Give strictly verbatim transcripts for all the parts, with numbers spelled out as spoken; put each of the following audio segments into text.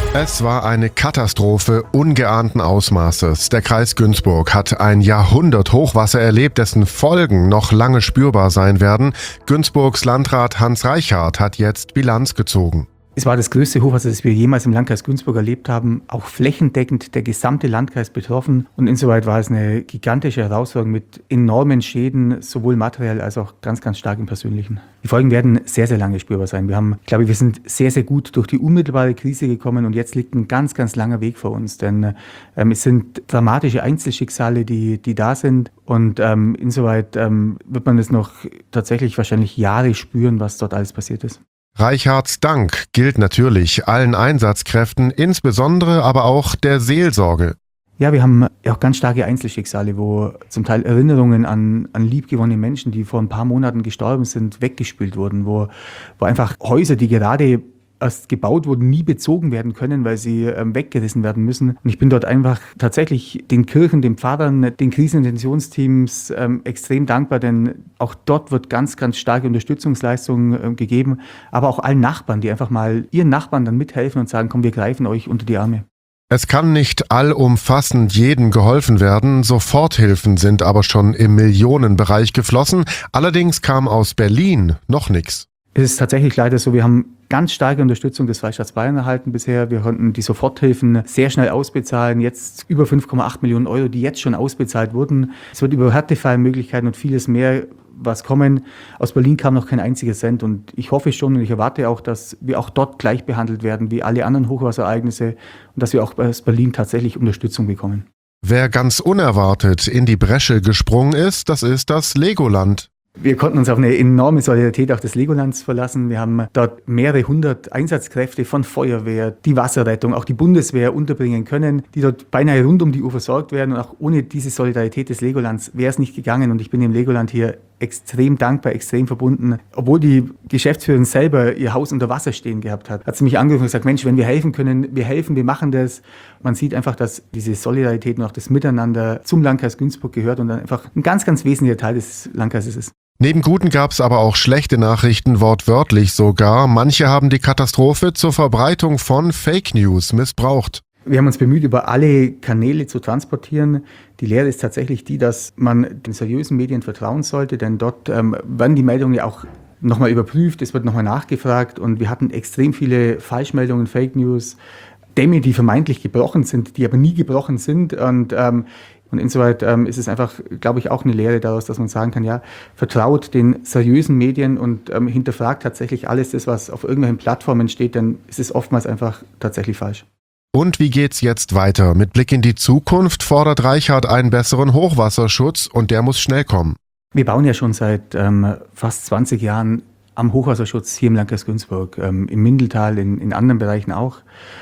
Es war eine Katastrophe ungeahnten Ausmaßes. Der Kreis Günzburg hat ein Jahrhundert Hochwasser erlebt, dessen Folgen noch lange spürbar sein werden. Günzburgs Landrat Hans Reichart hat jetzt Bilanz gezogen. Es war das größte Hochwasser, das wir jemals im Landkreis Günzburg erlebt haben, auch flächendeckend der gesamte Landkreis betroffen. Und insoweit war es eine gigantische Herausforderung mit enormen Schäden, sowohl materiell als auch ganz, ganz stark im Persönlichen. Die Folgen werden sehr, sehr lange spürbar sein. Wir haben, ich glaube, wir sind sehr, sehr gut durch die unmittelbare Krise gekommen und jetzt liegt ein ganz, ganz langer Weg vor uns. Denn ähm, es sind dramatische Einzelschicksale, die, die da sind. Und ähm, insoweit ähm, wird man es noch tatsächlich wahrscheinlich Jahre spüren, was dort alles passiert ist. Reicharts Dank gilt natürlich allen Einsatzkräften, insbesondere aber auch der Seelsorge. Ja, wir haben ja auch ganz starke Einzelschicksale, wo zum Teil Erinnerungen an, an liebgewonnene Menschen, die vor ein paar Monaten gestorben sind, weggespült wurden, wo, wo einfach Häuser, die gerade erst gebaut wurden, nie bezogen werden können, weil sie ähm, weggerissen werden müssen. Und ich bin dort einfach tatsächlich den Kirchen, den Pfarrern, den Kriseninterventionsteams ähm, extrem dankbar, denn auch dort wird ganz, ganz starke Unterstützungsleistung ähm, gegeben, aber auch allen Nachbarn, die einfach mal ihren Nachbarn dann mithelfen und sagen, komm, wir greifen euch unter die Arme. Es kann nicht allumfassend jedem geholfen werden, Soforthilfen sind aber schon im Millionenbereich geflossen. Allerdings kam aus Berlin noch nichts. Es ist tatsächlich leider so, wir haben ganz starke Unterstützung des Freistaats Bayern erhalten bisher. Wir konnten die Soforthilfen sehr schnell ausbezahlen. Jetzt über fünf Komma acht Millionen Euro, die jetzt schon ausbezahlt wurden. Es wird über Härtefallmöglichkeiten und vieles mehr was kommen. Aus Berlin kam noch kein einziger Cent und ich hoffe schon und ich erwarte auch, dass wir auch dort gleich behandelt werden wie alle anderen Hochwasserereignisse und dass wir auch aus Berlin tatsächlich Unterstützung bekommen. Wer ganz unerwartet in die Bresche gesprungen ist, das ist das Legoland. Wir konnten uns auf eine enorme Solidarität auch des Legolands verlassen. Wir haben dort mehrere hundert Einsatzkräfte von Feuerwehr, die Wasserrettung, auch die Bundeswehr unterbringen können, die dort beinahe rund um die Uhr versorgt werden. Und auch ohne diese Solidarität des Legolands wäre es nicht gegangen. Und ich bin dem Legoland hier extrem dankbar, extrem verbunden. Obwohl die Geschäftsführerin selber ihr Haus unter Wasser stehen gehabt hat, hat sie mich angerufen und gesagt, Mensch, wenn wir helfen können, wir helfen, wir machen das. Man sieht einfach, dass diese Solidarität und auch das Miteinander zum Landkreis Günzburg gehört und dann einfach ein ganz, ganz wesentlicher Teil des Landkreises ist. Neben guten gab es aber auch schlechte Nachrichten, wortwörtlich sogar. Manche haben die Katastrophe zur Verbreitung von Fake News missbraucht. Wir haben uns bemüht, über alle Kanäle zu transportieren. Die Lehre ist tatsächlich die, dass man den seriösen Medien vertrauen sollte, denn dort ähm, werden die Meldungen ja auch nochmal überprüft, es wird nochmal nachgefragt und wir hatten extrem viele Falschmeldungen, Fake News, Dämme, die vermeintlich gebrochen sind, die aber nie gebrochen sind und ähm, Und insoweit ähm, ist es einfach, glaube ich, auch eine Lehre daraus, dass man sagen kann, ja, vertraut den seriösen Medien und ähm, hinterfragt tatsächlich alles das, was auf irgendwelchen Plattformen steht, denn es ist oftmals einfach tatsächlich falsch. Und wie geht's jetzt weiter? Mit Blick in die Zukunft fordert Reichart einen besseren Hochwasserschutz und der muss schnell kommen. Wir bauen ja schon seit ähm, fast zwanzig Jahren am Hochwasserschutz hier im Landkreis Günzburg, ähm, im Mindeltal, in, in anderen Bereichen auch.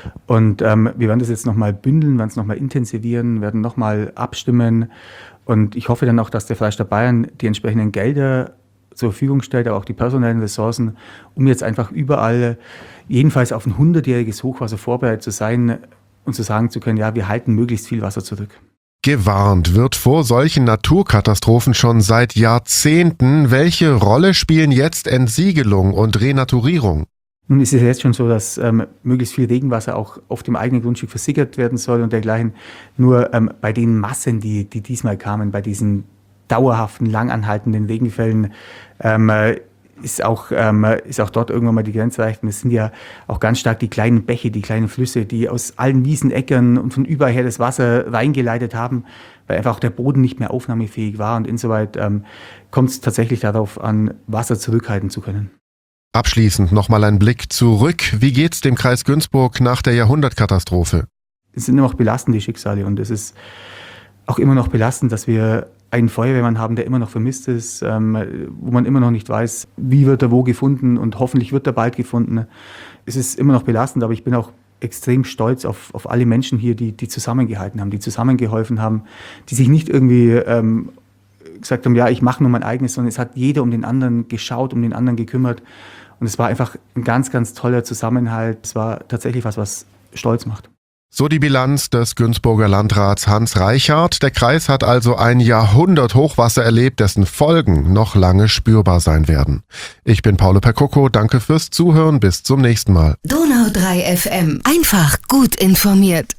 Und ähm, wir werden das jetzt nochmal bündeln, werden es nochmal intensivieren, werden nochmal abstimmen. Und ich hoffe dann auch, dass der Freistaat Bayern die entsprechenden Gelder zur Verfügung stellt, aber auch die personellen Ressourcen, um jetzt einfach überall, jedenfalls auf ein hundertjähriges Hochwasser vorbereitet zu sein und zu sagen zu können, ja, wir halten möglichst viel Wasser zurück. Gewarnt wird vor solchen Naturkatastrophen schon seit Jahrzehnten. Welche Rolle spielen jetzt Entsiegelung und Renaturierung? Nun ist es jetzt schon so, dass ähm, möglichst viel Regenwasser auch auf dem eigenen Grundstück versickert werden soll und dergleichen. Nur ähm, bei den Massen, die, die diesmal kamen, bei diesen dauerhaften, langanhaltenden Regenfällen, ähm, ist auch, ähm, ist auch dort irgendwann mal die Grenze erreicht. Und es sind ja auch ganz stark die kleinen Bäche, die kleinen Flüsse, die aus allen Wiesen, Äckern und von überall her das Wasser reingeleitet haben, weil einfach auch der Boden nicht mehr aufnahmefähig war. Und insoweit ähm, kommt es tatsächlich darauf an, Wasser zurückhalten zu können. Abschließend nochmal ein Blick zurück. Wie geht's dem Kreis Günzburg nach der Jahrhundertkatastrophe? Es sind immer noch belastende Schicksale und es ist auch immer noch belastend, dass wir einen Feuerwehrmann haben, der immer noch vermisst ist, ähm, wo man immer noch nicht weiß, wie wird er wo gefunden und hoffentlich wird er bald gefunden. Es ist immer noch belastend, aber ich bin auch extrem stolz auf, auf alle Menschen hier, die, die zusammengehalten haben, die zusammengeholfen haben, die sich nicht irgendwie ähm, gesagt haben, ja, ich mache nur mein eigenes, sondern es hat jeder um den anderen geschaut, um den anderen gekümmert. Und es war einfach ein ganz, ganz toller Zusammenhalt. Es war tatsächlich was, was stolz macht. So die Bilanz des Günzburger Landrats Hans Reichardt. Der Kreis hat also ein Jahrhundert Hochwasser erlebt, dessen Folgen noch lange spürbar sein werden. Ich bin Paolo Percocco, danke fürs Zuhören, bis zum nächsten Mal. Donau drei F M, einfach gut informiert.